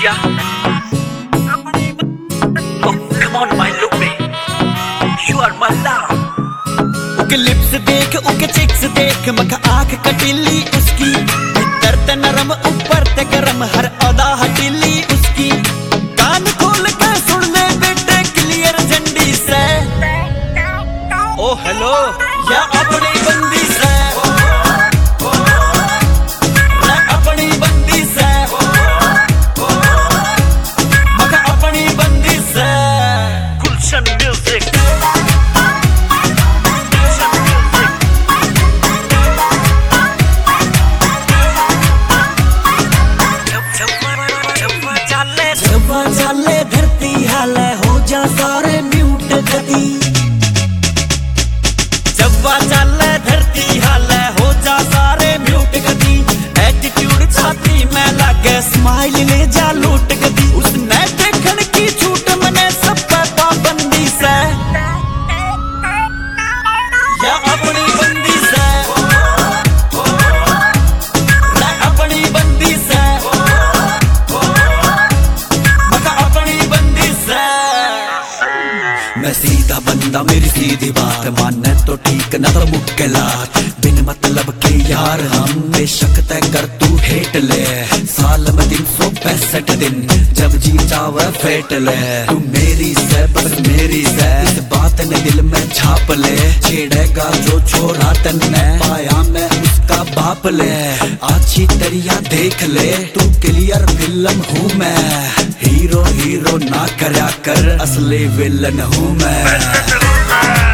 Yeah. Oh, come on, my Lupe. You are my love. उके lips देख, उके chicks देख, मख आँख कटीली उसकी, भीतर ते नरम ऊपर ते गरम, हर अदा हटीली उसकी। कान खोल के सुन ले बेटे क्लियर झंडी से, ओ हेलो या अपनी बंदी से, अपनी बंदी से, मख अपनी बंदी से। Gulshan Music. जब्बा चाले धरती हाले हो जा सारे म्यूट कदी, जब्बा चाले धरती हाले हो जा सारे म्यूट कदी। एटीट्यूड छाती में लागे स्माइल ले जा लूट कदी, उसने देखन की छूट मने सब पे पाबंदी से, या अपनी बंदी से, अपनी बंदी से, मैं सीधा बंदा मेरी सीधी बात माने तो ठीक न तो मुक्केलात, बिन मतलब के यार हम बेशक तय कर तू हेट ले। साल में 365 दिन जब जी चावे फेट ले, तू मेरी से बस मेरी से, इस बात ने दिल में छाप ले। छेड़ेगा जो छोरा तन्ने पाया मैं उसका बाप ले, अच्छी तरिया देख ले तू क्लियर फिल्म हूँ मैं, हीरो हीरो ना करया कर असली विलन हूँ मैं।